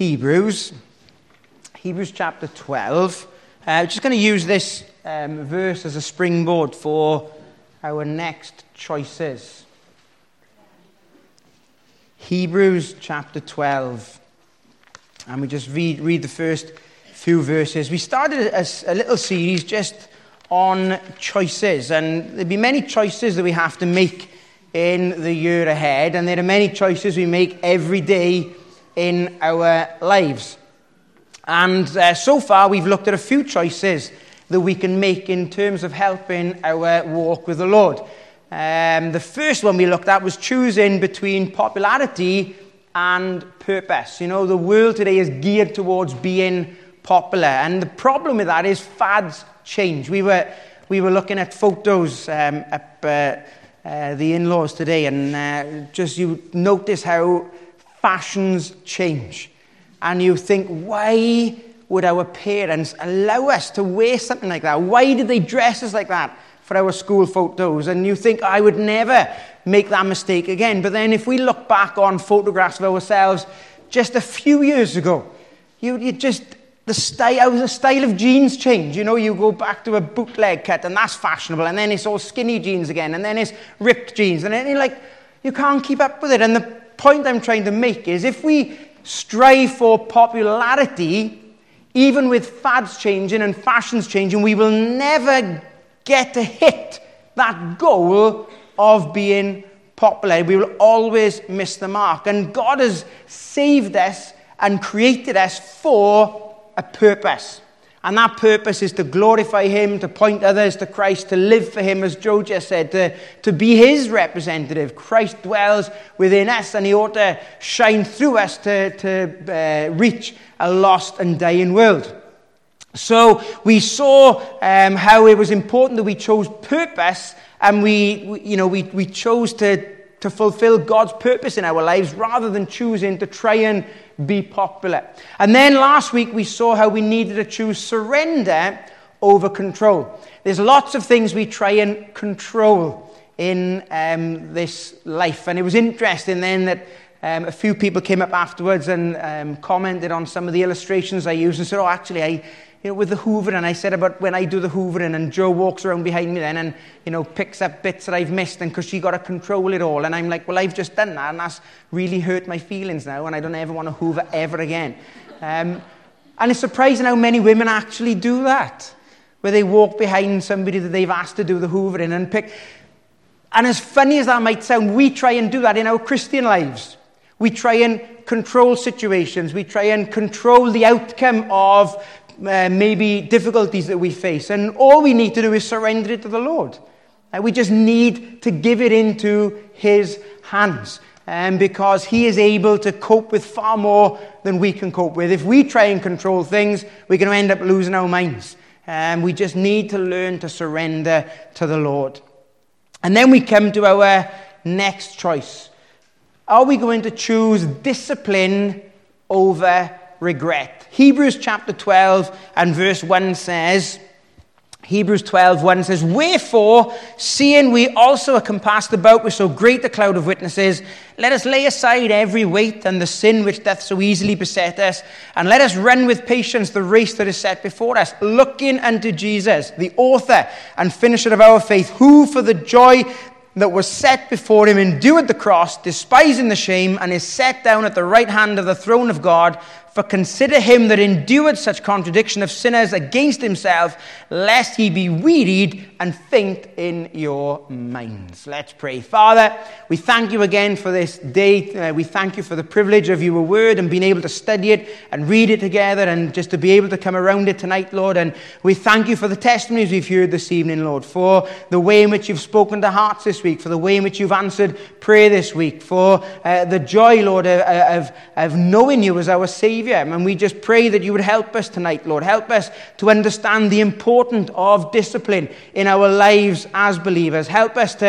Hebrews chapter 12. Just going to use this verse as a springboard for our next choices. Hebrews chapter 12. And we just read the first few verses. We started a little series just on choices. And there'll be many choices that we have to make in the year ahead. And there are many choices we make every day in our lives. And so far we've looked at a few choices that we can make in terms of helping our walk with the Lord. The first one we looked at was choosing between popularity and purpose. You know, the world today is geared towards being popular, and the problem with that is fads change. We were looking at photos at the in-laws today, and just you notice how fashions change. And you think, why would our parents allow us to wear something like that? Why did they dress us like that for our school photos? And you think, I would never make that mistake again. But then if we look back on photographs of ourselves just a few years ago, the style of jeans change. You know, you go back to a bootleg cut and that's fashionable, and then it's all skinny jeans again, and then it's ripped jeans, and then you're like, you can't keep up with it. And the point I'm trying to make is, if we strive for popularity, even with fads changing and fashions changing, we will never get to hit that goal of being popular. We will always miss the mark. And God has saved us and created us for a purpose. And that purpose is to glorify Him, to point others to Christ, to live for Him, as Joe just said, to be His representative. Christ dwells within us, and He ought to shine through us to reach a lost and dying world. So we saw how it was important that we chose purpose, and we chose to fulfill God's purpose in our lives rather than choosing to try and be popular. And then last week we saw how we needed to choose surrender over control. There's lots of things we try and control in this life. And it was interesting then that a few people came up afterwards and commented on some of the illustrations I used and said, actually, with the hoovering, and I said about when I do the hoovering and Joe walks around behind me then and, picks up bits that I've missed, and because she got to control it all. And I'm like, well, I've just done that, and that's really hurt my feelings now, and I don't ever want to hoover ever again. And it's surprising how many women actually do that, where they walk behind somebody that they've asked to do the hoovering and pick. And as funny as that might sound, we try and do that in our Christian lives. We try and control situations. We try and control the outcome of maybe difficulties that we face, and all we need to do is surrender it to the Lord. We just need to give it into His hands, because He is able to cope with far more than we can cope with. If we try and control things, we're going to end up losing our minds. We just need to learn to surrender to the Lord. And then we come to our next choice. Are we going to choose discipline over regret? Hebrews chapter 12 and verse 1 says, wherefore, seeing we also are compassed about with so great a cloud of witnesses, let us lay aside every weight and the sin which doth so easily beset us, and let us run with patience the race that is set before us, looking unto Jesus, the author and finisher of our faith, who for the joy that was set before Him endured the cross, despising the shame, and is set down at the right hand of the throne of God. For consider Him that endured such contradiction of sinners against Himself, lest ye be wearied and faint in your minds. Let's pray. Father, we thank You again for this day. We thank You for the privilege of Your word and being able to study it and read it together, and just to be able to come around it tonight, Lord. And we thank You for the testimonies we've heard this evening, Lord, for the way in which You've spoken to hearts this week, for the way in which You've answered prayer this week, for the joy, Lord, of knowing You as our Savior. And we just pray that You would help us tonight, Lord. Help us to understand the importance of discipline in our lives as believers. Help us to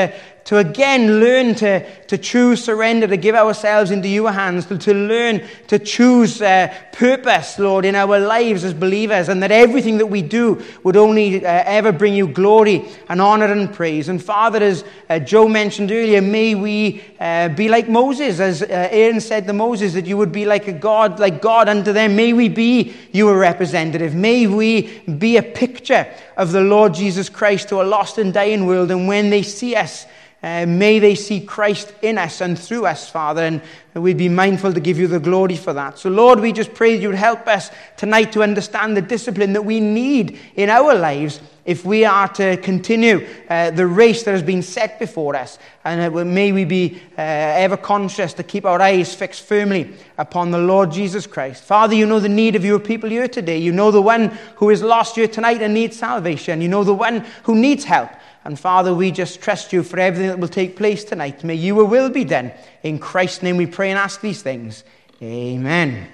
to again learn to choose surrender, to give ourselves into your hands, to learn to choose purpose, Lord, in our lives as believers, and that everything that we do would only ever bring you glory and honor and praise. And Father, as Joe mentioned earlier, may we be like Moses, as Aaron said to Moses, that you would be like God unto them. May we be your representative. May we be a picture of the Lord Jesus Christ to a lost and dying world, and when they see us, may they see Christ in us and through us, Father, and we'd be mindful to give you the glory for that. So, Lord, we just pray that you would help us tonight to understand the discipline that we need in our lives if we are to continue the race that has been set before us. And may we be ever conscious to keep our eyes fixed firmly upon the Lord Jesus Christ. Father, you know the need of your people here today. You know the one who is lost here tonight and needs salvation. You know the one who needs help. And Father, we just trust you for everything that will take place tonight. May your will be done. In Christ's name we pray and ask these things. Amen.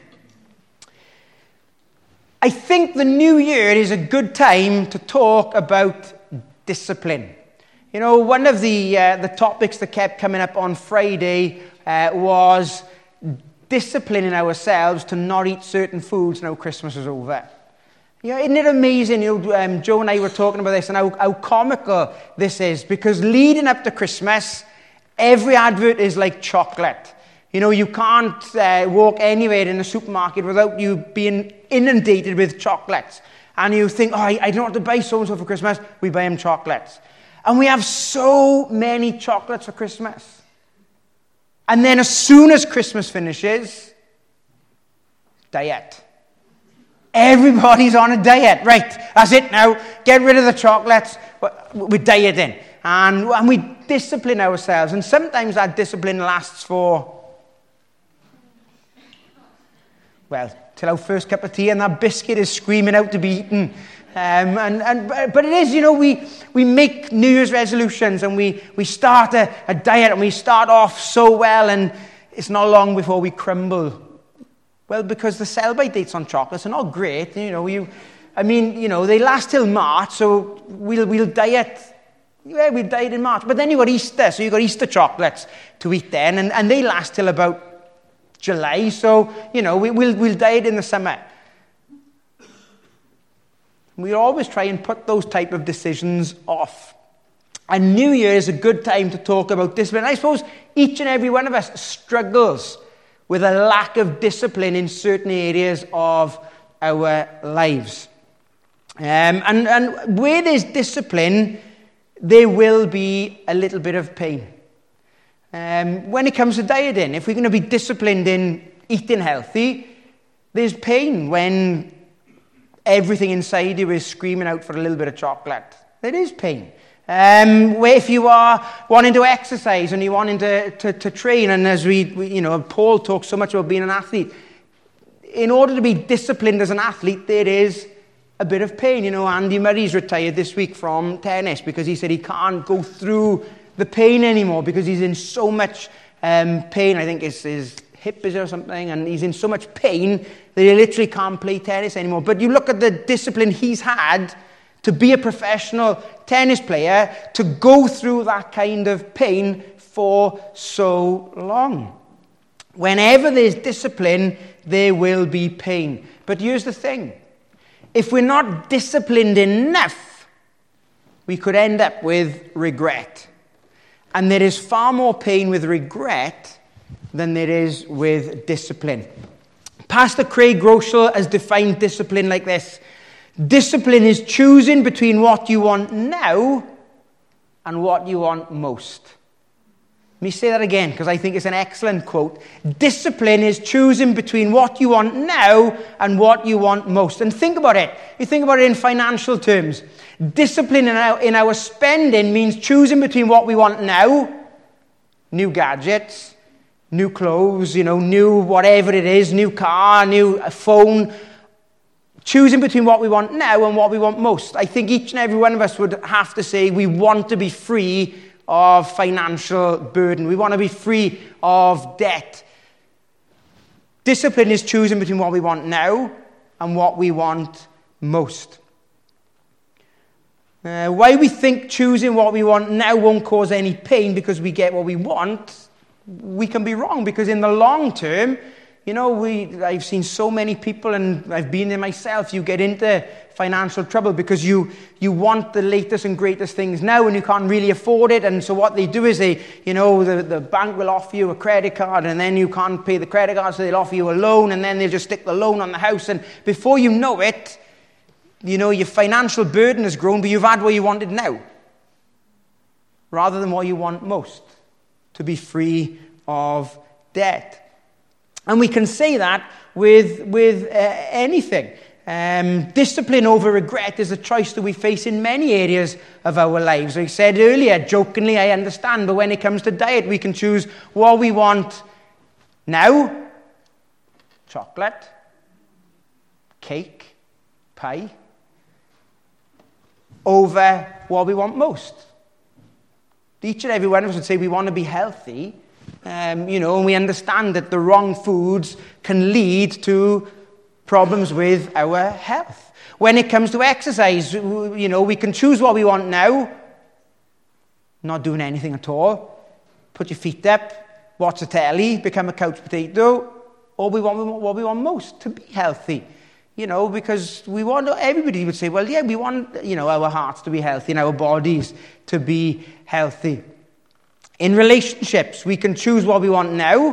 I think the new year is a good time to talk about discipline. You know, one of the topics that kept coming up on Friday was disciplining ourselves to not eat certain foods now Christmas is over. Yeah, isn't it amazing? Joe and I were talking about this and how comical this is, because leading up to Christmas, every advert is like chocolate. You know, you can't walk anywhere in a supermarket without you being inundated with chocolates. And you think, I don't want to buy so-and-so for Christmas. We buy them chocolates. And we have so many chocolates for Christmas. And then as soon as Christmas finishes, diet. Everybody's on a diet. Right, that's it now. Get rid of the chocolates. We're dieting. And we discipline ourselves. And sometimes that discipline lasts for, well, till our first cup of tea and that biscuit is screaming out to be eaten. But it is, you know, we make New Year's resolutions and we start a diet and we start off so well, and it's not long before we crumble. Well, because the sell-by dates on chocolates are not great. You know, they last till March, so we'll diet. Yeah, we'll diet in March. But then you've got Easter, so you've got Easter chocolates to eat then, and they last till about July, so, you know, we'll diet in the summer. We always try and put those type of decisions off. And New Year is a good time to talk about discipline. I suppose each and every one of us struggles with a lack of discipline in certain areas of our lives. And where there's discipline, there will be a little bit of pain. When it comes to dieting, if we're going to be disciplined in eating healthy, there's pain when everything inside you is screaming out for a little bit of chocolate. There is pain. Where if you are wanting to exercise and you're wanting to train, and as Paul talks so much about being an athlete, in order to be disciplined as an athlete, there is a bit of pain. You know, Andy Murray's retired this week from tennis because he said he can't go through the pain anymore because he's in so much pain. I think it's his hip is or something, and he's in so much pain that he literally can't play tennis anymore. But you look at the discipline he's had to be a professional tennis player, to go through that kind of pain for so long. Whenever there's discipline, there will be pain. But here's the thing. If we're not disciplined enough, we could end up with regret. And there is far more pain with regret than there is with discipline. Pastor Craig Groeschel has defined discipline like this. Discipline is choosing between what you want now and what you want most. Let me say that again, because I think it's an excellent quote. Discipline is choosing between what you want now and what you want most. And think about it. You think about it in financial terms. Discipline in our spending means choosing between what we want now, new gadgets, new clothes, new whatever it is, new car, new phone. Choosing between what we want now and what we want most. I think each and every one of us would have to say we want to be free of financial burden. We want to be free of debt. Discipline is choosing between what we want now and what we want most. Why we think choosing what we want now won't cause any pain because we get what we want, we can be wrong. Because in the long term, I've seen so many people, and I've been there myself, you get into financial trouble because you want the latest and greatest things now and you can't really afford it. And so what they do is the bank will offer you a credit card, and then you can't pay the credit card, so they'll offer you a loan, and then they'll just stick the loan on the house. And before you know it, your financial burden has grown, but you've had what you wanted now, rather than what you want most, to be free of debt. And we can say that with anything. Discipline over regret is a choice that we face in many areas of our lives. I said earlier, jokingly, I understand, but when it comes to diet, we can choose what we want now: chocolate, cake, pie, over what we want most. Each and every one of us would say we want to be healthy, and we understand that the wrong foods can lead to problems with our health. When it comes to exercise, we can choose what we want now: not doing anything at all, put your feet up, watch the telly, become a couch potato, or we want what we want most: to be healthy. Because everybody would say, well, yeah, we want, our hearts to be healthy and our bodies to be healthy. In relationships, we can choose what we want now,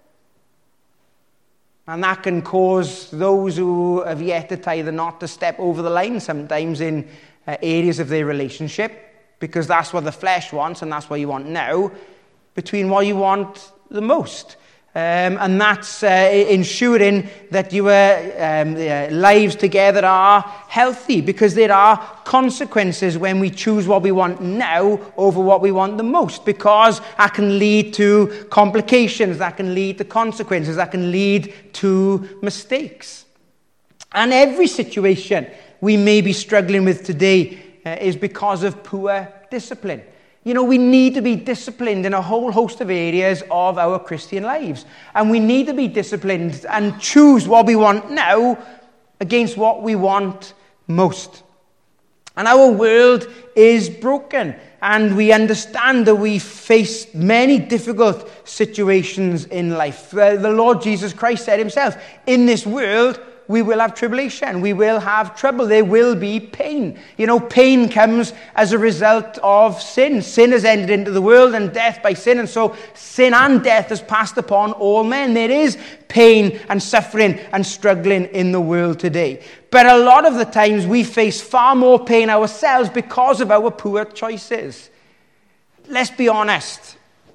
and that can cause those who have yet to tie the knot to step over the line sometimes in areas of their relationship, because that's what the flesh wants and that's what you want now, between what you want the most. And that's ensuring that your lives together are healthy, because there are consequences when we choose what we want now over what we want the most, because that can lead to complications, that can lead to consequences, that can lead to mistakes. And every situation we may be struggling with today is because of poor discipline. We need to be disciplined in a whole host of areas of our Christian lives. And we need to be disciplined and choose what we want now against what we want most. And our world is broken. And we understand that we face many difficult situations in life. The Lord Jesus Christ said himself, in this world, we will have tribulation. We will have trouble. There will be pain. Pain comes as a result of sin. Sin has entered into the world, and death by sin. And so sin and death has passed upon all men. There is pain and suffering and struggling in the world today. But a lot of the times we face far more pain ourselves because of our poor choices. Let's be honest.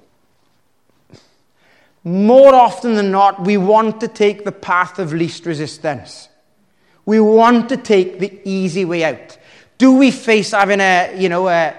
More often than not, we want to take the path of least resistance. We want to take the easy way out. Do we face having a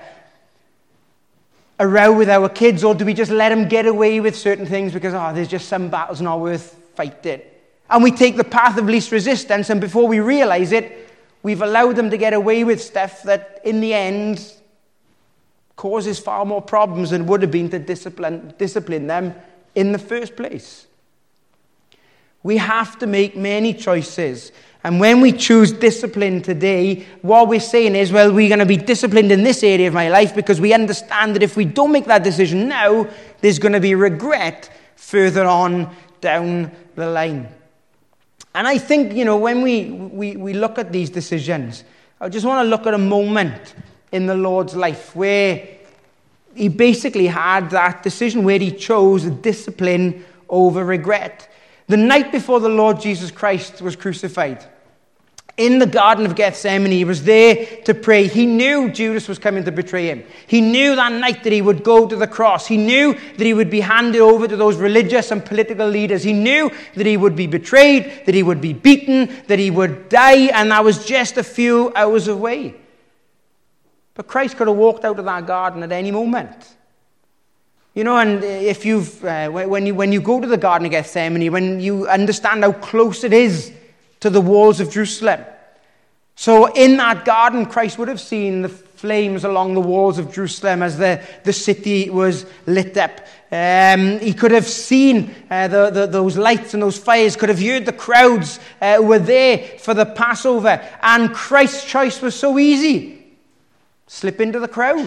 row with our kids, or do we just let them get away with certain things because, there's just some battles not worth fighting? And we take the path of least resistance, and before we realize it, we've allowed them to get away with stuff that in the end causes far more problems than would have been to discipline them in the first place. We have to make many choices. And when we choose discipline today, what we're saying is, well, we're going to be disciplined in this area of my life because we understand that if we don't make that decision now, there's going to be regret further on down the line. And I think, when we look at these decisions, I just want to look at a moment in the Lord's life where he basically had that decision where he chose discipline over regret. The night before the Lord Jesus Christ was crucified, in the Garden of Gethsemane, he was there to pray. He knew Judas was coming to betray him. He knew that night that he would go to the cross. He knew that he would be handed over to those religious and political leaders. He knew that he would be betrayed, that he would be beaten, that he would die, and that was just a few hours away. But Christ could have walked out of that garden at any moment. And if when you go to the Garden of Gethsemane, when you understand how close it is to the walls of Jerusalem. So in that garden, Christ would have seen the flames along the walls of Jerusalem as the city was lit up. He could have seen those lights and those fires, could have heard the crowds who were there for the Passover. And Christ's choice was so easy. slip into the crowd.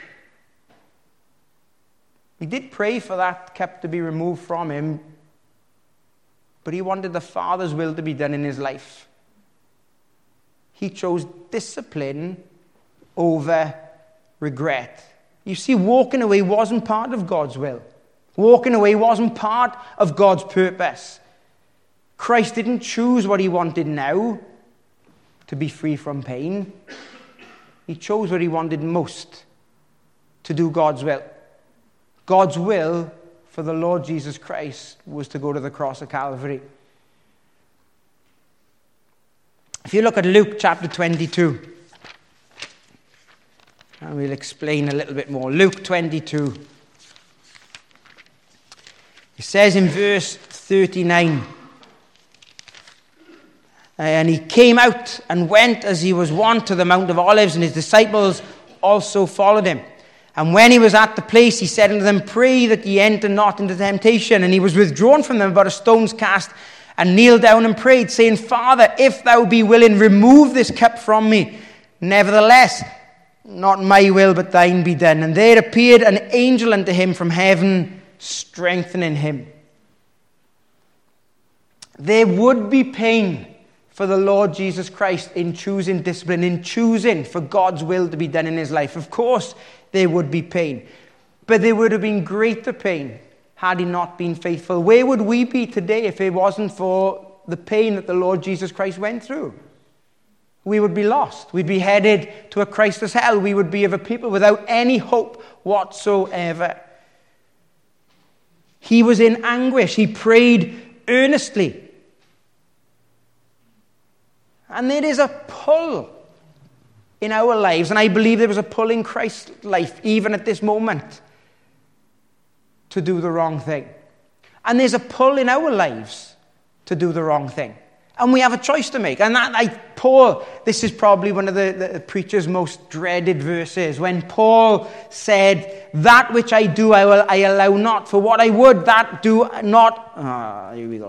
He did pray for that cup to be removed from him, but he wanted the Father's will to be done in his life. He chose discipline over regret. You see, walking away wasn't part of God's will. Walking away wasn't part of God's purpose. Christ didn't choose what he wanted now, to be free from pain. He chose what he wanted most, to do God's will. God's will for the Lord Jesus Christ was to go to the cross of Calvary. If you look at Luke chapter 22, and we'll explain a little bit more. Luke 22. It says in verse 39, and he came out and went as he was wont to the Mount of Olives, and his disciples also followed him. And when he was at the place, he said unto them, Pray that ye enter not into temptation. And he was withdrawn from them about a stone's cast, and kneeled down and prayed, saying, Father, if thou be willing, remove this cup from me. Nevertheless, not my will, but thine be done. And there appeared an angel unto him from heaven, strengthening him. There would be pain for the Lord Jesus Christ in choosing discipline, in choosing for God's will to be done in his life. Of course, there would be pain. But there would have been greater pain had he not been faithful. Where would we be today if it wasn't for the pain that the Lord Jesus Christ went through? We would be lost. We'd be headed to a Christless hell. We would be of a people without any hope whatsoever. He was in anguish. He prayed earnestly. And there is a pull in our lives, and I believe there was a pull in Christ's life, even at this moment, to do the wrong thing. And there's a pull in our lives to do the wrong thing. And we have a choice to make. And Paul, this is probably one of the preacher's most dreaded verses, when Paul said, That which I do, I allow not. For what I would, that do not. Here we go.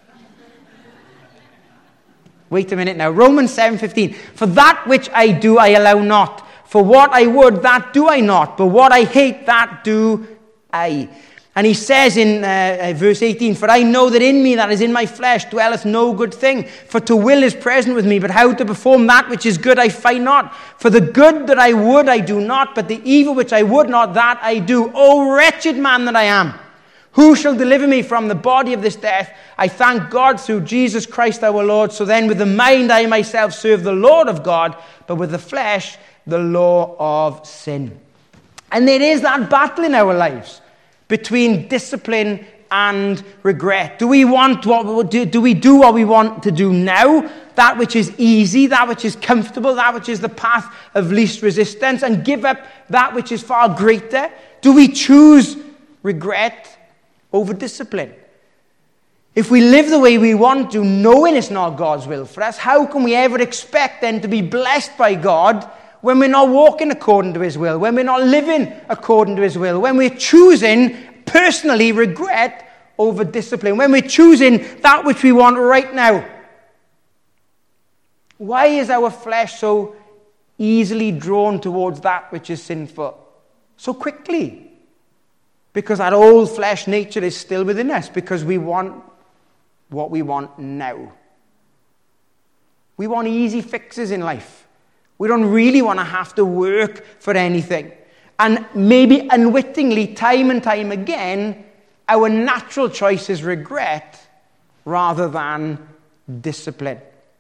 Wait a minute now. Romans 7:15. For that which I do, I allow not. For what I would, that do I not. But what I hate, that do I. And he says in verse 18, For I know that in me, that is in my flesh, dwelleth no good thing. For to will is present with me, but how to perform that which is good I find not. For the good that I would I do not, but the evil which I would not, that I do. O wretched man that I am! Who shall deliver me from the body of this death? I thank God through Jesus Christ our Lord. So then with the mind I myself serve the Lord of God, but with the flesh the law of sin. And there is that battle in our lives between discipline and regret. Do we do what we want to do now? That which is easy, that which is comfortable, that which is the path of least resistance, and give up that which is far greater? Do we choose regret over discipline? If we live the way we want to, knowing it's not God's will for us, how can we ever expect then to be blessed by God when we're not walking according to his will, when we're not living according to his will, when we're choosing personally regret over discipline, when we're choosing that which we want right now? Why is our flesh so easily drawn towards that which is sinful so quickly? Because that old flesh nature is still within us, because we want what we want now. We want easy fixes in life. We don't really want to have to work for anything. And maybe unwittingly, time and time again, our natural choice is regret rather than discipline.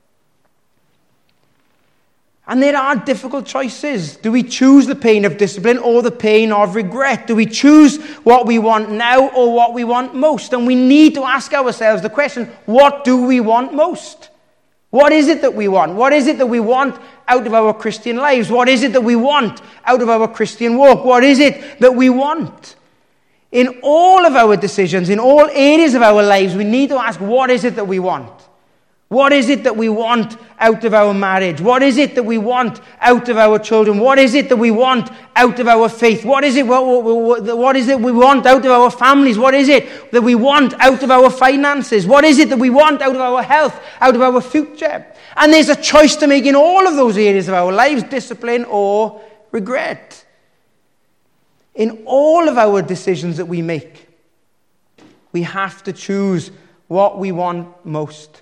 And there are difficult choices. Do we choose the pain of discipline or the pain of regret? Do we choose what we want now or what we want most? And we need to ask ourselves the question, what do we want most? What is it that we want? What is it that we want out of our Christian lives? What is it that we want out of our Christian walk? What is it that we want? In all of our decisions, in all areas of our lives, we need to ask, what is it that we want? What is it that we want out of our marriage? What is it that we want out of our children? What is it that we want out of our faith? What is it we want out of our families? What is it that we want out of our finances? What is it that we want out of our health, out of our future? And there's a choice to make in all of those areas of our lives, discipline or regret. In all of our decisions that we make, we have to choose what we want most.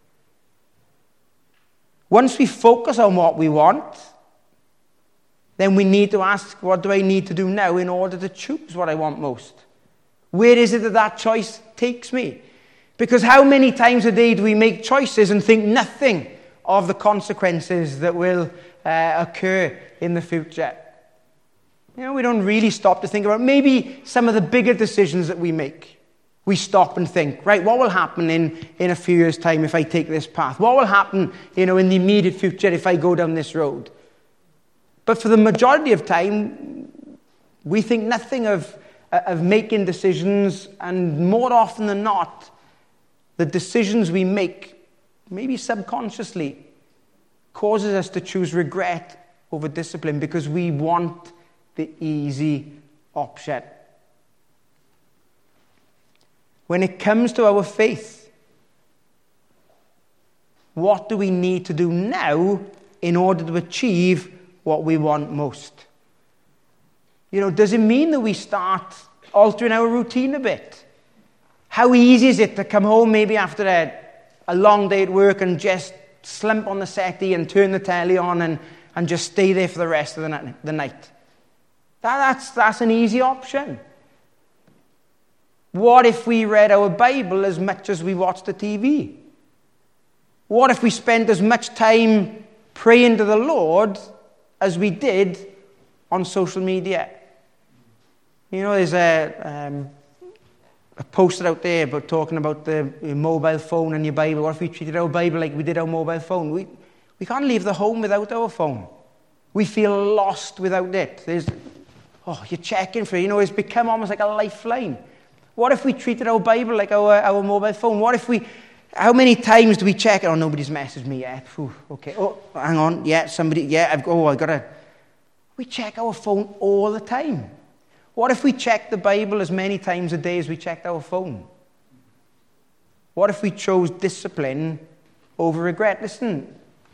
Once we focus on what we want, then we need to ask, what do I need to do now in order to choose what I want most? Where is it that choice takes me? Because how many times a day do we make choices and think nothing of the consequences that will occur in the future? We don't really stop to think about maybe some of the bigger decisions that we make. We stop and think, right, what will happen in a few years' time if I take this path? What will happen, in the immediate future if I go down this road? But for the majority of time, we think nothing of making decisions, and more often than not, the decisions we make, maybe subconsciously, causes us to choose regret over discipline because we want the easy option. When it comes to our faith, what do we need to do now in order to achieve what we want most? Does it mean that we start altering our routine a bit? How easy is it to come home maybe after a long day at work and just slump on the settee and turn the telly on and just stay there for the rest of the night? That's an easy option. What if we read our Bible as much as we watched the TV? What if we spent as much time praying to the Lord as we did on social media? There's a poster out there about talking about the mobile phone and your Bible. What if we treated our Bible like we did our mobile phone? We can't leave the home without our phone. We feel lost without it. You're checking for it. It's become almost like a lifeline. What if we treated our Bible like our mobile phone? How many times do we check it? Oh, nobody's messaged me yet. Okay. Oh, hang on. Yeah, somebody. Yeah, I got to. We check our phone all the time. What if we checked the Bible as many times a day as we checked our phone? What if we chose discipline over regret? Listen,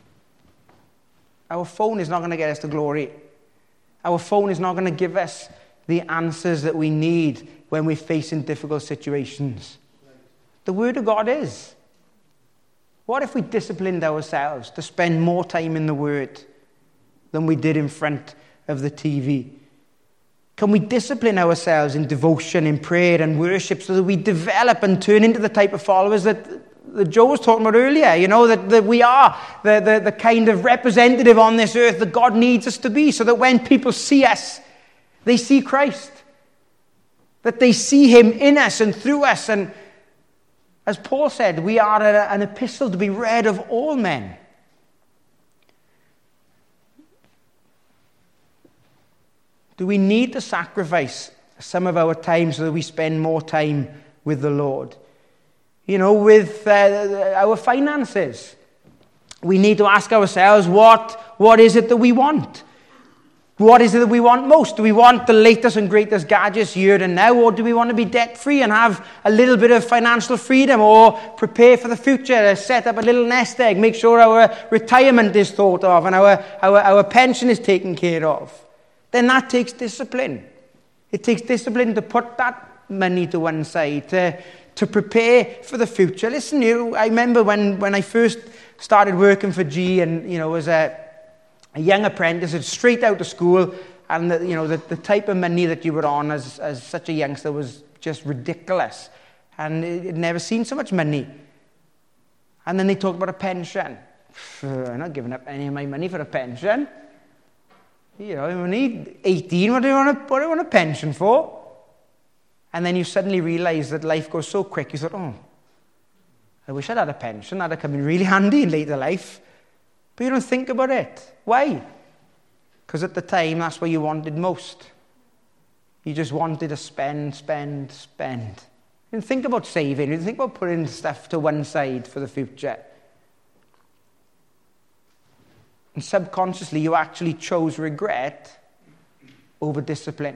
our phone is not going to get us to glory. Our phone is not going to give us the answers that we need when we're facing difficult situations. The Word of God is. What if we disciplined ourselves to spend more time in the Word than we did in front of the TV? Can we discipline ourselves in devotion, in prayer and worship so that we develop and turn into the type of followers that Joe was talking about earlier? That we are the kind of representative on this earth that God needs us to be, so that when people see us, they see Christ. That they see him in us and through us. And as Paul said, we are an epistle to be read of all men. Do we need to sacrifice some of our time so that we spend more time with the Lord? With our finances. We need to ask ourselves, what is it that we want? What is it that we want most? Do we want the latest and greatest gadgets here and now, or do we want to be debt-free and have a little bit of financial freedom, or prepare for the future, set up a little nest egg, make sure our retirement is thought of and our pension is taken care of? Then that takes discipline. It takes discipline to put that money to one side, to prepare for the future. Listen, I remember when I first started working for G and, was a young apprentice, straight out of school, and the type of money that you were on as such a youngster was just ridiculous. And I'd never seen so much money. And then they talk about a pension. I'm not giving up any of my money for a pension. I'm only 18. What do I want a pension for? And then you suddenly realize that life goes so quick. You thought, I wish I'd had a pension. That'd come in really handy in later life. But you don't think about it. Why? Because at the time, that's what you wanted most. You just wanted to spend. You didn't think about saving. You didn't think about putting stuff to one side for the future. And subconsciously, you actually chose regret over discipline.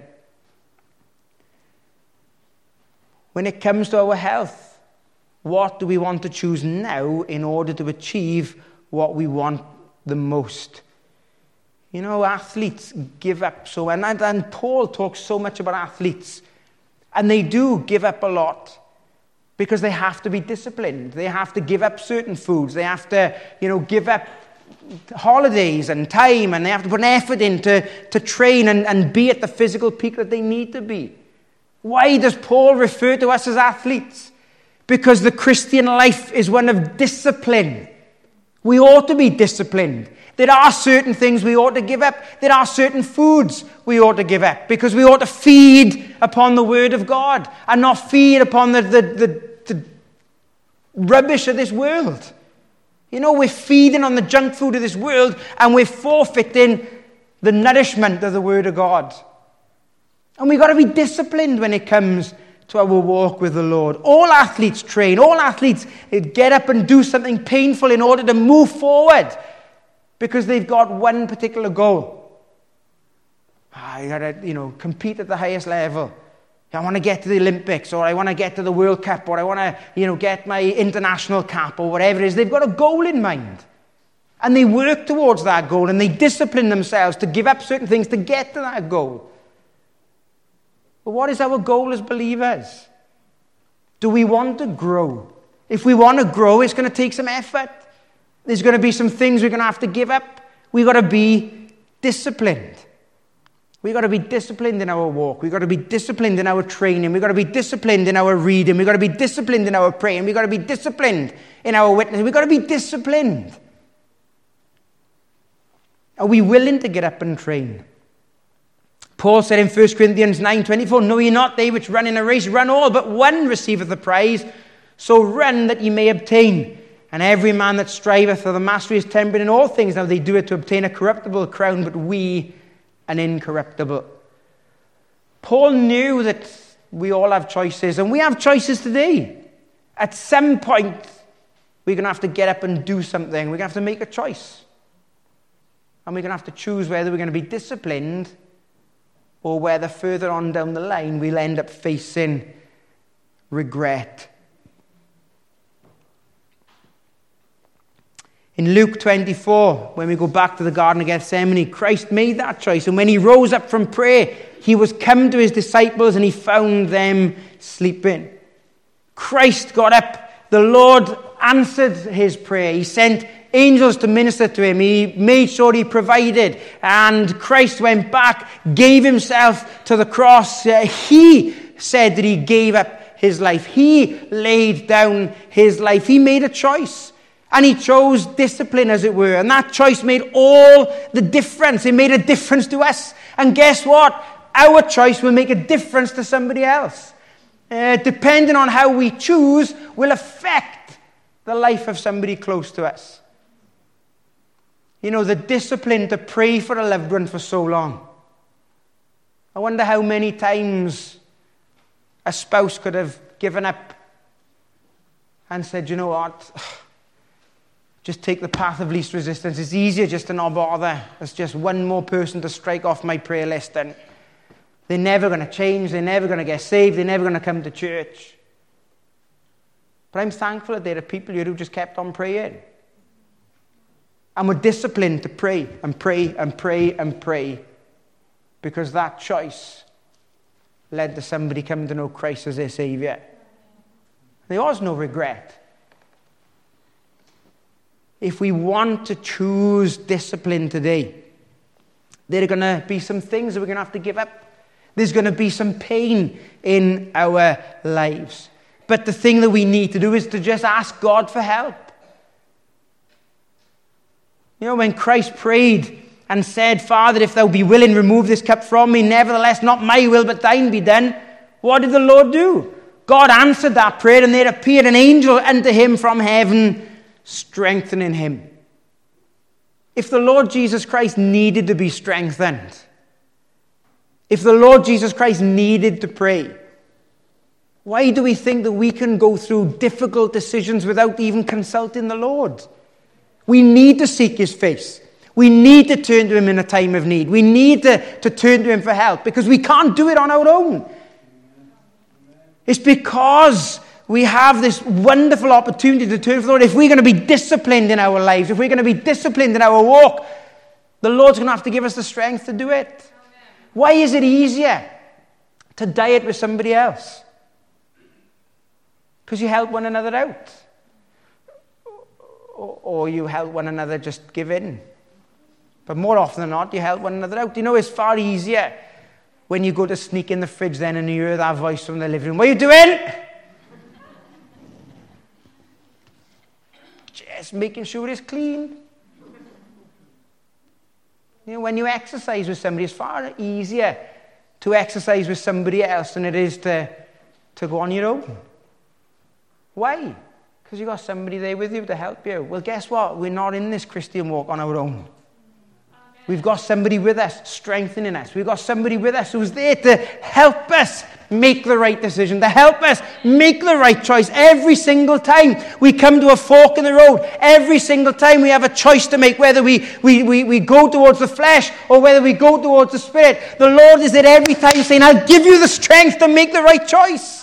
When it comes to our health, what do we want to choose now in order to achieve what we want the most? You know, athletes give up so much. And Paul talks so much about athletes. And they do give up a lot because they have to be disciplined. They have to give up certain foods. They have to, give up holidays and time. And they have to put an effort in to train and be at the physical peak that they need to be. Why does Paul refer to us as athletes? Because the Christian life is one of discipline. We ought to be disciplined. There are certain things we ought to give up. There are certain foods we ought to give up because we ought to feed upon the Word of God and not feed upon the rubbish of this world. We're feeding on the junk food of this world and we're forfeiting the nourishment of the Word of God. And we've got to be disciplined when it comes to our walk with the Lord. All athletes train. All athletes get up and do something painful in order to move forward because they've got one particular goal. I got to, compete at the highest level. I want to get to the Olympics, or I want to get to the World Cup, or I want to, get my international cap, or whatever it is. They've got a goal in mind. And they work towards that goal, and they discipline themselves to give up certain things to get to that goal. But what is our goal as believers? Do we want to grow? If we want to grow, it's going to take some effort. There's going to be some things we're going to have to give up. We've got to be disciplined. We've got to be disciplined in our walk. We've got to be disciplined in our training. We've got to be disciplined in our reading. We've got to be disciplined in our praying. We've got to be disciplined in our witnessing. We've got to be disciplined. Are we willing to get up and train? Paul said in 1 Corinthians 9:24, "Know ye not, they which run in a race run all, but one receiveth the prize. So run that ye may obtain. And every man that striveth for the mastery is tempered in all things. Now they do it to obtain a corruptible crown, but we an incorruptible." Paul knew that we all have choices, and we have choices today. At some point, we're going to have to get up and do something. We're going to have to make a choice. And we're going to have to choose whether we're going to be disciplined or whether further on down the line we'll end up facing regret. In Luke 24, when we go back to the Garden of Gethsemane, Christ made that choice. And when he rose up from prayer, he was come to his disciples and he found them sleeping. Christ got up. The Lord answered his prayer. He sent angels to minister to him. He made sure he provided. And Christ went back, gave himself to the cross. He said that he gave up his life. He laid down his life. He made a choice. And he chose discipline, as it were. And that choice made all the difference. It made a difference to us. And guess what? Our choice will make a difference to somebody else. Depending on how we choose will affect the life of somebody close to us. The discipline to pray for a loved one for so long. I wonder how many times a spouse could have given up and said, "You know what? Just take the path of least resistance. It's easier just to not bother. There's just one more person to strike off my prayer list, and they're never going to change. They're never going to get saved. They're never going to come to church." But I'm thankful that there are people here who just kept on praying. And were disciplined to pray and pray and pray and pray, because that choice led to somebody coming to know Christ as their Saviour. There was no regret. If we want to choose discipline today, there are going to be some things that we're going to have to give up. There's going to be some pain in our lives. But the thing that we need to do is to just ask God for help. When Christ prayed and said, "Father, if thou be willing, remove this cup from me. Nevertheless, not my will, but thine be done." What did the Lord do? God answered that prayer, and there appeared an angel unto him from heaven, strengthening him. If the Lord Jesus Christ needed to be strengthened, if the Lord Jesus Christ needed to pray, why do we think that we can go through difficult decisions without even consulting the Lord? We need to seek his face. We need to turn to him in a time of need. We need to turn to him for help, because we can't do it on our own. It's because we have this wonderful opportunity to turn to the Lord. If we're going to be disciplined in our lives, if we're going to be disciplined in our walk, the The Lord's going to have to give us the strength to do it. Amen. Why is it easier to diet with somebody else? Because you help one another out. Or you help one another just give in. But more often than not, you help one another out. You know, it's far easier when you go to sneak in the fridge then and you hear that voice from the living room. What are you doing? Just making sure it's clean. You know, when you exercise with somebody, it's far easier to exercise with somebody else than it is to go on your own. Why? Because you've got somebody there with you to help you. Well, guess what? We're not in this Christian walk on our own. We've got somebody with us, strengthening us. We've got somebody with us who's there to help us make the right decision, to help us make the right choice. Every single time we come to a fork in the road, every single time we have a choice to make, whether we go towards the flesh or whether we go towards the Spirit, the Lord is there every time saying, I'll give you the strength to make the right choice.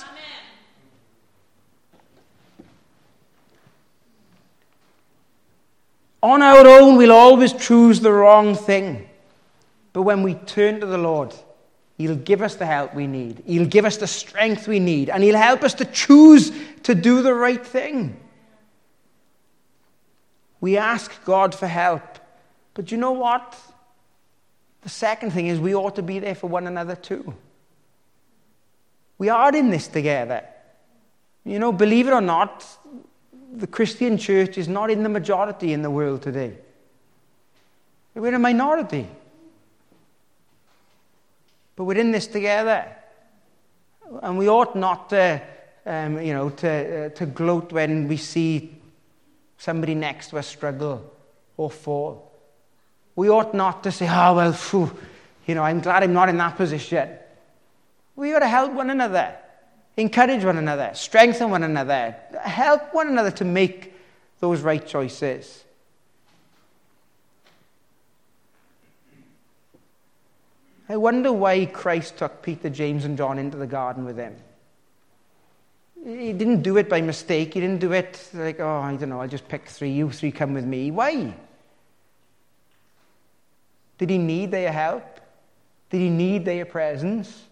On our own, we'll always choose the wrong thing. But when we turn to the Lord, He'll give us the help we need. He'll give us the strength we need. And He'll help us to choose to do the right thing. We ask God for help. But you know what? The second thing is we ought to be there for one another too. We are in this together. You know, believe it or not, the Christian church is not in the majority in the world today. We're a minority. But we're in this together. And we ought not to gloat when we see somebody next to us struggle or fall. We ought not to say, I'm glad I'm not in that position. We ought to help one another. Encourage one another, strengthen one another, help one another to make those right choices. I wonder why Christ took Peter, James, and John into the garden with Him. He didn't do it by mistake. He didn't do it like, I'll just pick three, you three come with me. Why? Did He need their help? Did He need their presence?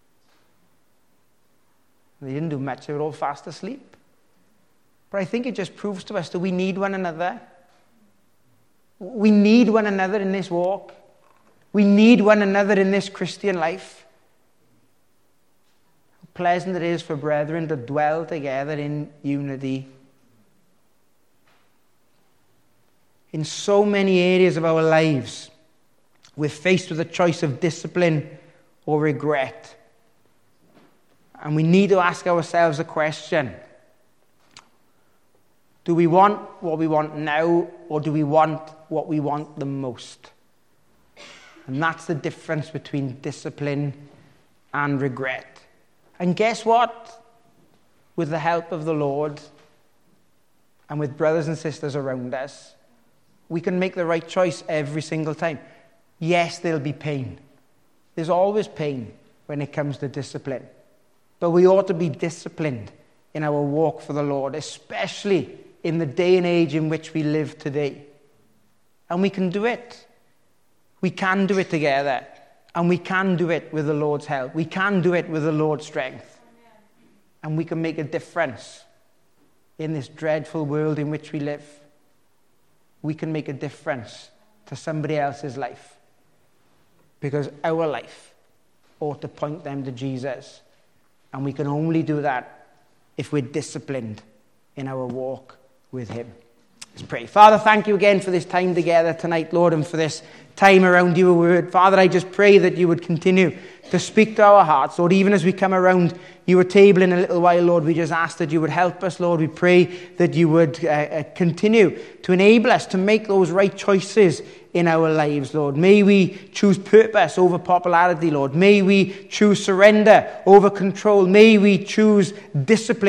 They didn't do much. They were all fast asleep. But I think it just proves to us that we need one another. We need one another in this walk. We need one another in this Christian life. How pleasant it is for brethren to dwell together in unity. In so many areas of our lives, we're faced with a choice of discipline or regret. And we need to ask ourselves a question. Do we want what we want now, or do we want what we want the most? And that's the difference between discipline and regret. And guess what? With the help of the Lord and with brothers and sisters around us, we can make the right choice every single time. Yes, there'll be pain. There's always pain when it comes to discipline. But we ought to be disciplined in our walk for the Lord, especially in the day and age in which we live today. And we can do it. We can do it together. And we can do it with the Lord's help. We can do it with the Lord's strength. And we can make a difference in this dreadful world in which we live. We can make a difference to somebody else's life. Because our life ought to point them to Jesus. And we can only do that if we're disciplined in our walk with Him. Let's pray. Father, thank you again for this time together tonight, Lord, and for this time around your word. Father, I just pray that you would continue to speak to our hearts, Lord, even as we come around your table in a little while, Lord. We just ask that you would help us, Lord. We pray that you would continue to enable us to make those right choices in our lives, Lord. May we choose purpose over popularity, Lord. May we choose surrender over control. May we choose discipline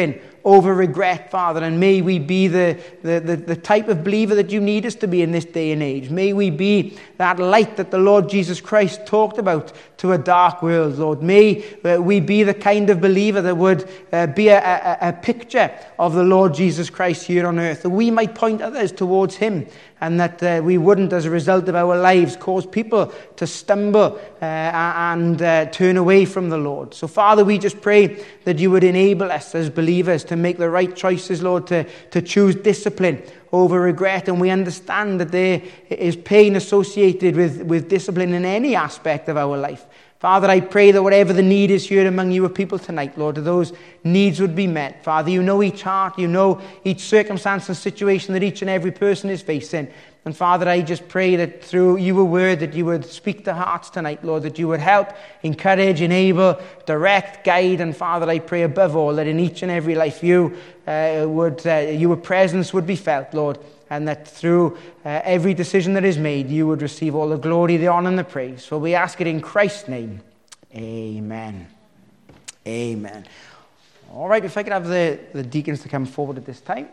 over regret, Father, and may we be the type of believer that you need us to be in this day and age. May we be that light that the Lord Jesus Christ talked about to a dark world, Lord. May we be the kind of believer that would be a picture of the Lord Jesus Christ here on earth, that we might point others towards him, and that we wouldn't, as a result of our lives, cause people to stumble and turn away from the Lord. So, Father, we just pray that you would enable us as believers to make the right choices, Lord, to choose discipline over regret. And we understand that there is pain associated with discipline in any aspect of our life. Father, I pray that whatever the need is here among your people tonight, Lord, that those needs would be met. Father, you know each heart, you know each circumstance and situation that each and every person is facing. And Father, I just pray that through your word that you would speak to hearts tonight, Lord, that you would help, encourage, enable, direct, guide. And Father, I pray above all that in each and every life your presence would be felt, Lord, and that through every decision that is made, you would receive all the glory, the honor, and the praise. So we ask it in Christ's name. Amen. Amen. All right, if I could have the deacons to come forward at this time.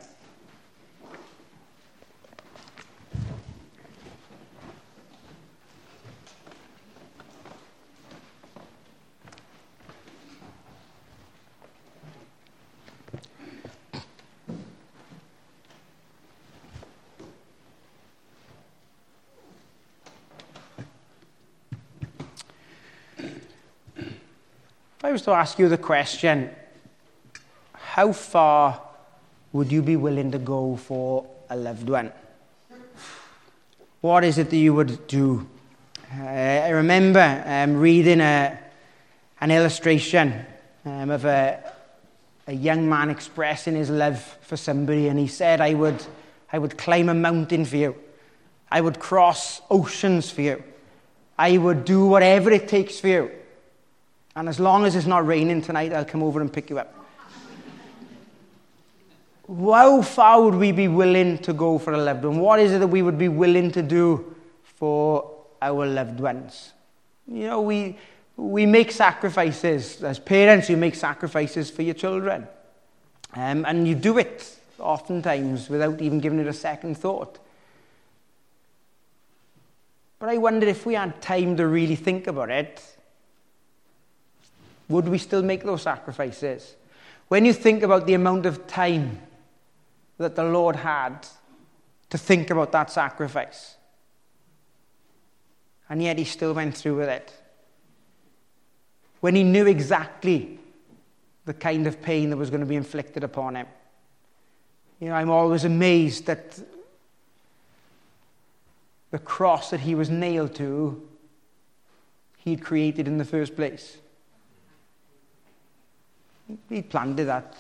If I was to ask you the question, how far would you be willing to go for a loved one? What is it that you would do? I remember reading an illustration of a young man expressing his love for somebody, and he said, I would climb a mountain for you. I would cross oceans for you. I would do whatever it takes for you. And as long as it's not raining tonight, I'll come over and pick you up. How far would we be willing to go for a loved one? What is it that we would be willing to do for our loved ones? You know, we make sacrifices. As parents, you make sacrifices for your children. And you do it oftentimes without even giving it a second thought. But I wonder if we had time to really think about it, would we still make those sacrifices? When you think about the amount of time that the Lord had to think about that sacrifice, and yet he still went through with it. When he knew exactly the kind of pain that was going to be inflicted upon him. You know, I'm always amazed that the cross that he was nailed to, he'd created in the first place. He planted that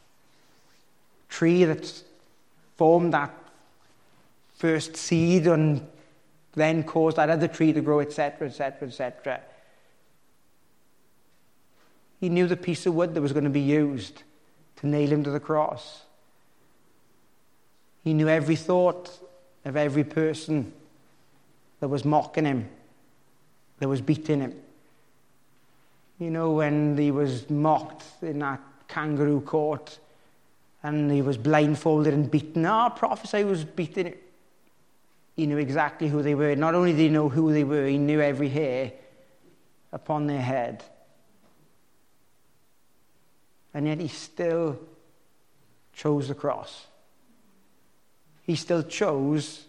tree that formed that first seed and then caused that other tree to grow, etc., etc., etc. He knew the piece of wood that was going to be used to nail him to the cross. He knew every thought of every person that was mocking him, that was beating him. You know, when he was mocked in that kangaroo court and he was blindfolded and beaten. Prophesy was beaten. He knew exactly who they were. Not only did he know who they were, he knew every hair upon their head. And yet he still chose the cross. He still chose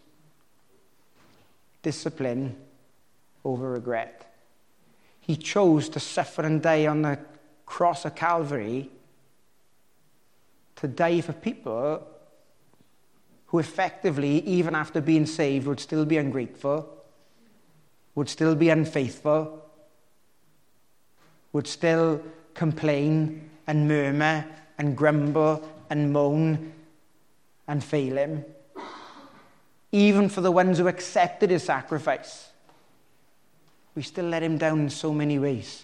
discipline over regret. He chose to suffer and die on the cross of Calvary, to die for people who effectively, even after being saved, would still be ungrateful, would still be unfaithful, would still complain and murmur and grumble and moan and fail him. Even for the ones who accepted his sacrifice, we still let him down in so many ways.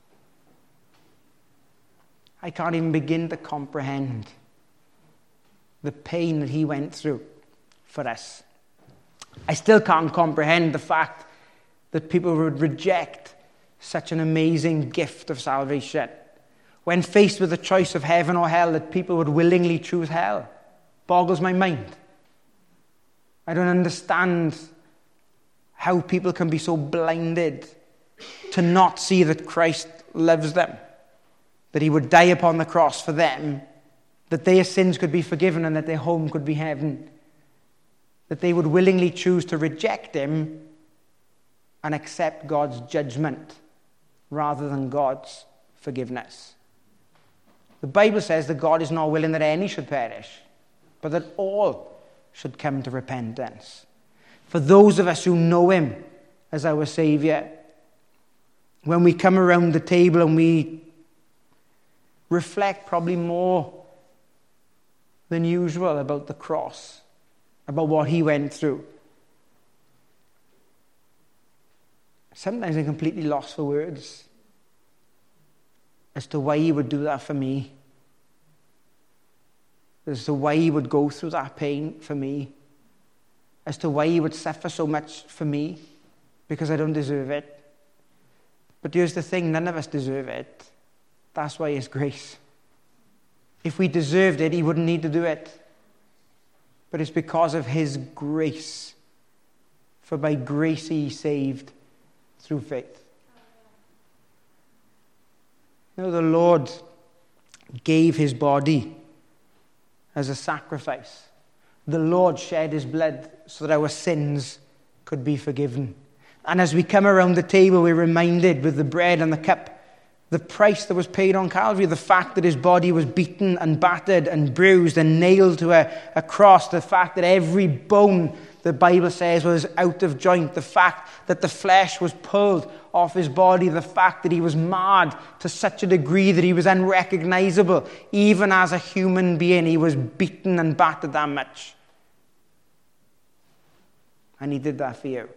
I can't even begin to comprehend the pain that he went through for us. I still can't comprehend the fact that people would reject such an amazing gift of salvation. when faced with the choice of heaven or hell, that people would willingly choose hell. Boggles my mind. I don't understand how people can be so blinded to not see that Christ loves them, that he would die upon the cross for them, that their sins could be forgiven and that their home could be heaven, that they would willingly choose to reject him and accept God's judgment rather than God's forgiveness. The Bible says that God is not willing that any should perish, but that all should come to repentance. For those of us who know him as our Saviour, when we come around the table and we reflect probably more than usual about the cross, about what he went through, sometimes I'm completely lost for words as to why he would do that for me, as to why he would go through that pain for me, as to why he would suffer so much for me, because I don't deserve it. But here's the thing, none of us deserve it. That's why it's grace. If we deserved it, he wouldn't need to do it. But it's because of his grace. For by grace he is saved through faith. No, the Lord gave his body as a sacrifice. The Lord shed his blood so that our sins could be forgiven. And as we come around the table, we're reminded with the bread and the cup, the price that was paid on Calvary, the fact that his body was beaten and battered and bruised and nailed to a cross, the fact that every bone, the Bible says, was out of joint, the fact that the flesh was pulled off his body, the fact that he was marred to such a degree that he was unrecognizable. Even as a human being, he was beaten and battered that much. And he did that for you.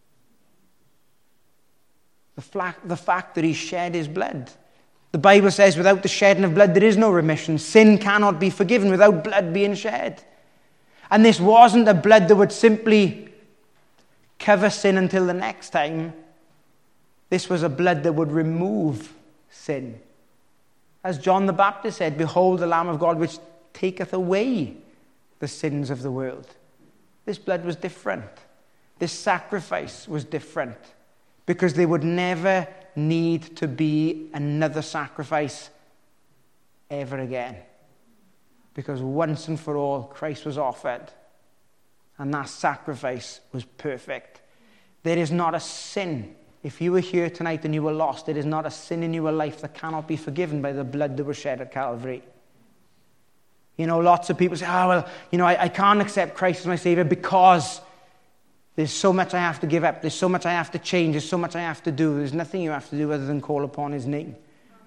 The fact that he shed his blood. The Bible says without the shedding of blood there is no remission. Sin cannot be forgiven without blood being shed. And this wasn't a blood that would simply cover sin until the next time. This was a blood that would remove sin. As John the Baptist said, "Behold the Lamb of God which taketh away the sins of the world." This blood was different. This sacrifice was different. Because there would never need to be another sacrifice ever again. Because once and for all, Christ was offered. And that sacrifice was perfect. There is not a sin. If you were here tonight and you were lost, there is not a sin in your life that cannot be forgiven by the blood that was shed at Calvary. You know, lots of people say, I can't accept Christ as my Savior because there's so much I have to give up. There's so much I have to change. There's so much I have to do. There's nothing you have to do other than call upon his name. Amen.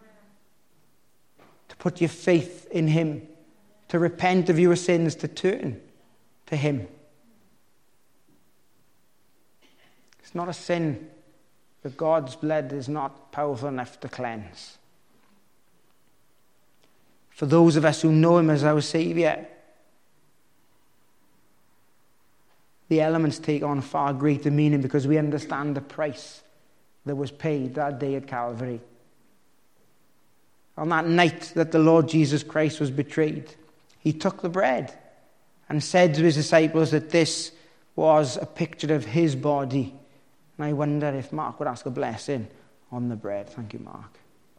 To put your faith in him. To repent of your sins. To turn to him. It's not a sin that God's blood is not powerful enough to cleanse. For those of us who know him as our Saviour, the elements take on far greater meaning because we understand the price that was paid that day at Calvary. On that night that the Lord Jesus Christ was betrayed, he took the bread and said to his disciples that this was a picture of his body. And I wonder if Mark would ask a blessing on the bread. Thank you, Mark.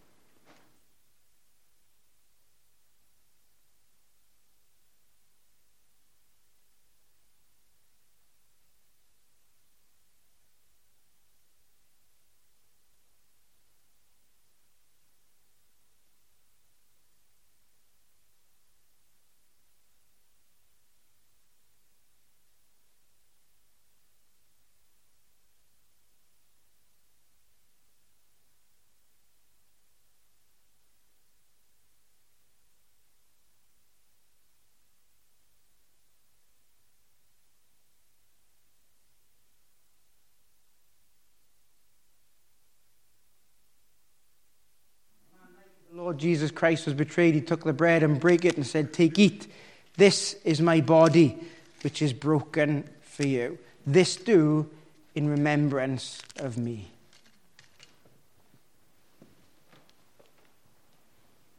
Lord Jesus Christ was betrayed, he took the bread and broke it and said, "Take, eat. This is my body, which is broken for you. This do in remembrance of me."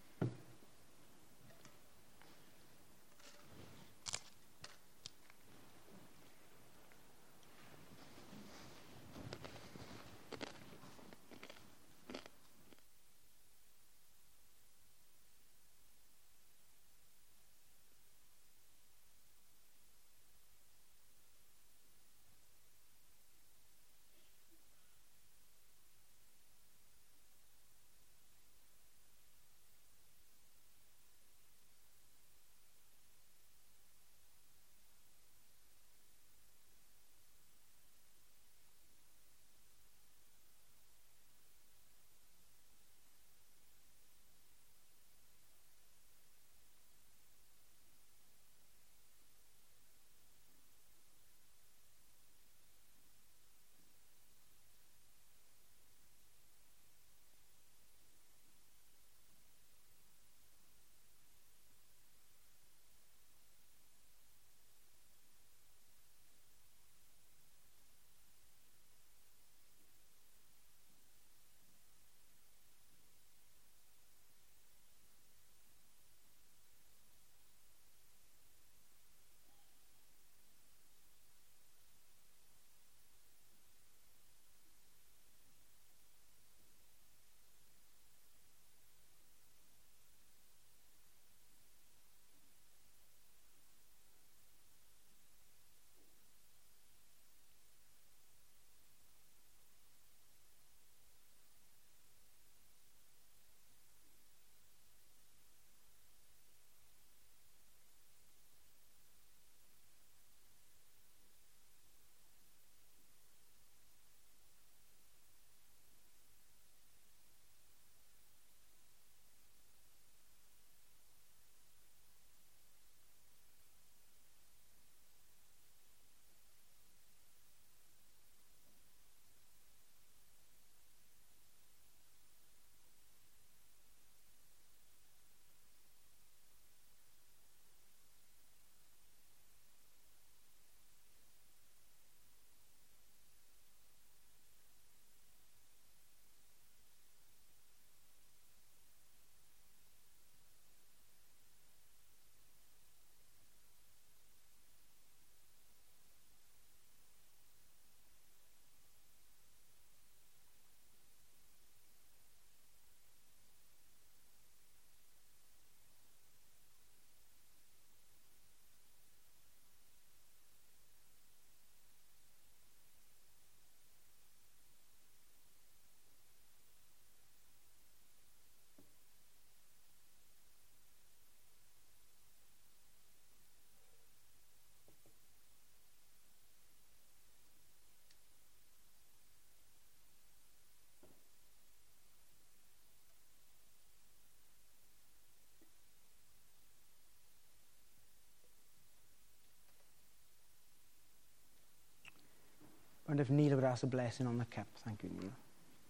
wonder if Neil would ask a blessing on the cup. Thank you, Neil.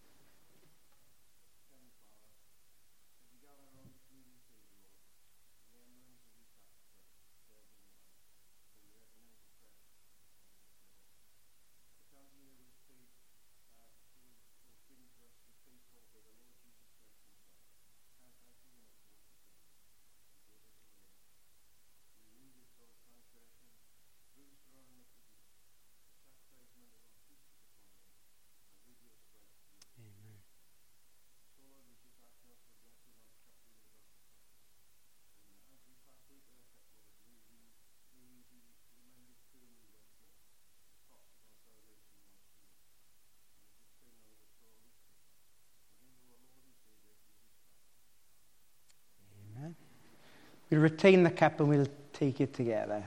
We'll retain the cup and we'll take it together.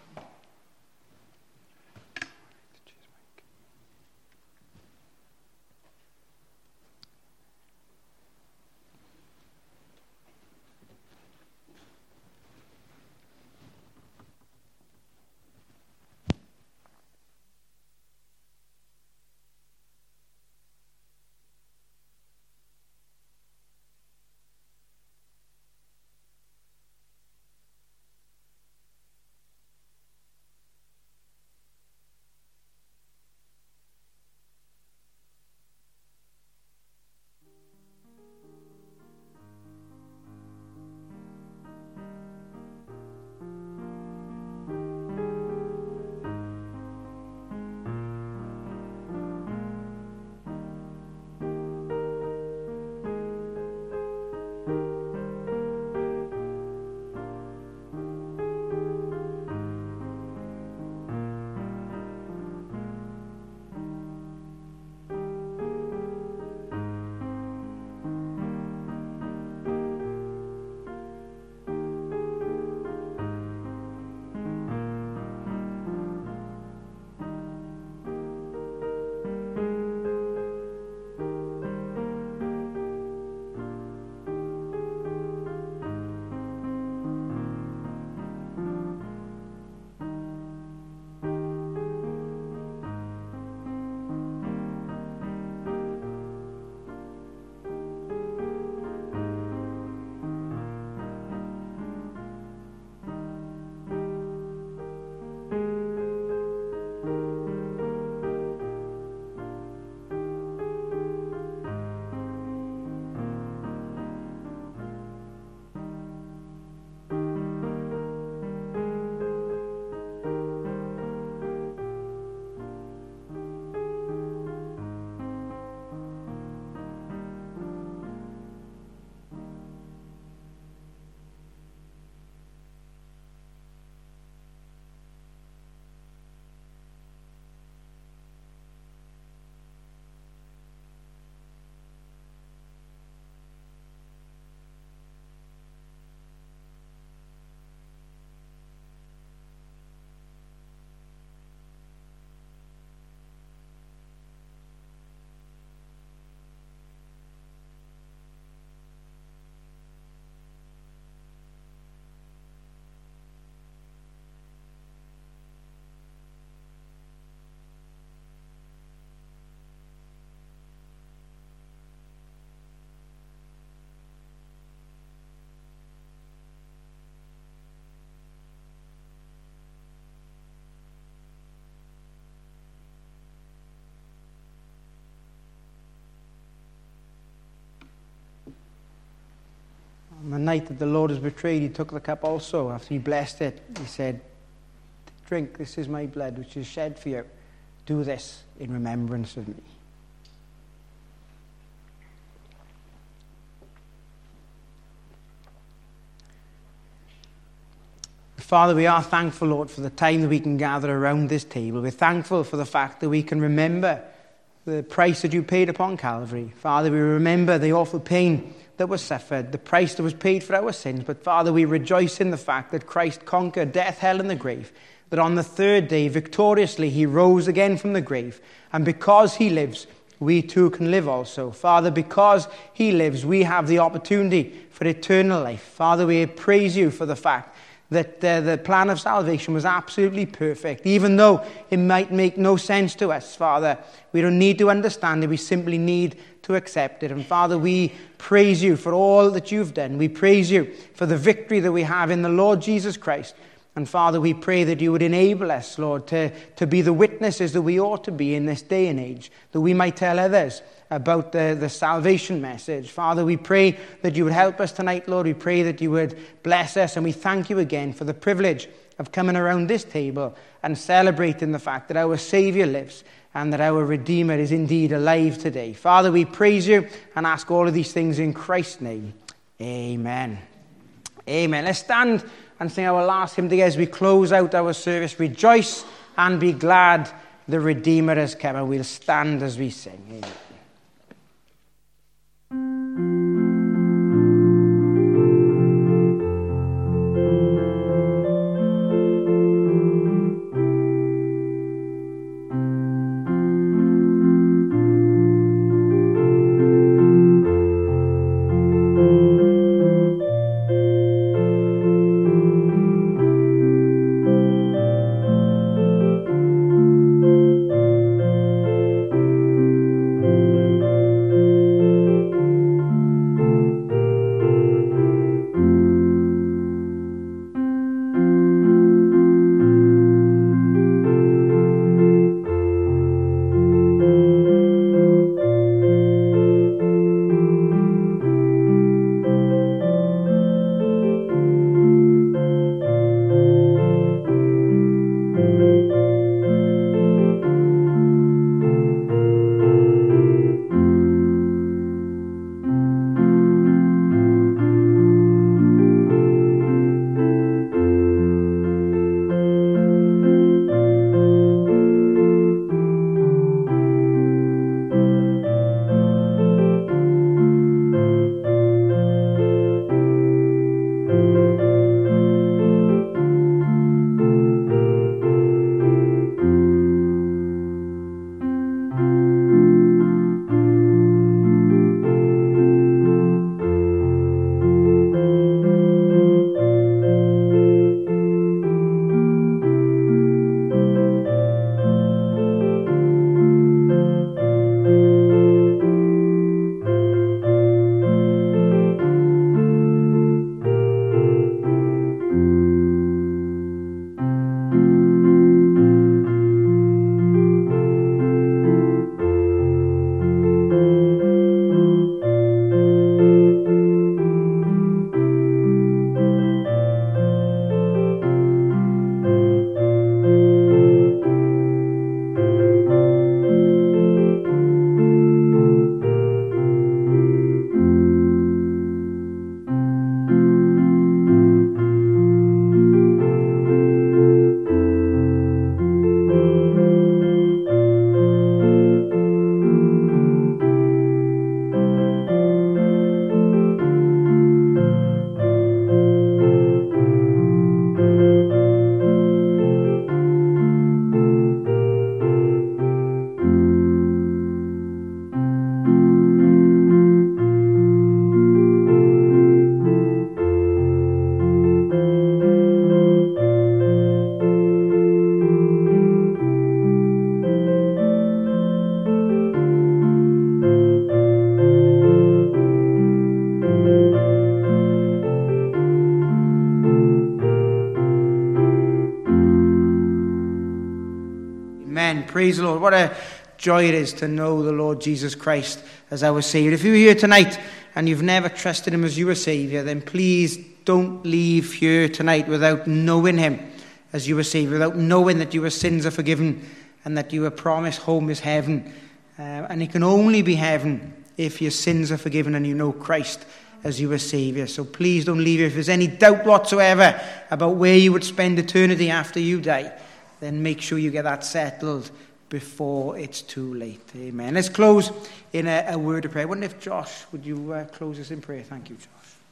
On the night that the Lord was betrayed, he took the cup also. After he blessed it, he said, "Drink, this is my blood, which is shed for you. Do this in remembrance of me." Father, we are thankful, Lord, for the time that we can gather around this table. We're thankful for the fact that we can remember the price that you paid upon Calvary. Father, we remember the awful pain that was suffered, the price that was paid for our sins. But Father, we rejoice in the fact that Christ conquered death, hell, and the grave, that on the third day, victoriously, he rose again from the grave. And because he lives, we too can live also. Father, because he lives, we have the opportunity for eternal life. Father, we praise you for the fact that the plan of salvation was absolutely perfect. Even though it might make no sense to us, Father, we don't need to understand it. We simply need to accept it. And Father, we praise you for all that you've done. We praise you for the victory that we have in the Lord Jesus Christ. And Father, we pray that you would enable us, Lord, to be the witnesses that we ought to be in this day and age, that we might tell others about the salvation message. Father, we pray that you would help us tonight, Lord. We pray that you would bless us, and we thank you again for the privilege of coming around this table and celebrating the fact that our Saviour lives and that our Redeemer is indeed alive today. Father, we praise you and ask all of these things in Christ's name. Amen. Amen. Let's stand and sing our last hymn together as we close out our service. Rejoice and be glad, the Redeemer has come. And we'll stand as we sing. Amen. Amen. Praise the Lord. What a joy it is to know the Lord Jesus Christ as our Saviour. If you're here tonight and you've never trusted him as your Saviour, then please don't leave here tonight without knowing him as your Saviour, without knowing that your sins are forgiven and that your promised home is heaven. And it can only be heaven if your sins are forgiven and you know Christ as your Saviour. So please don't leave here. If there's any doubt whatsoever about where you would spend eternity after you die, then make sure you get that settled before it's too late. Amen. Let's close in a word of prayer. I wonder if Josh, would you close us in prayer? Thank you, Josh.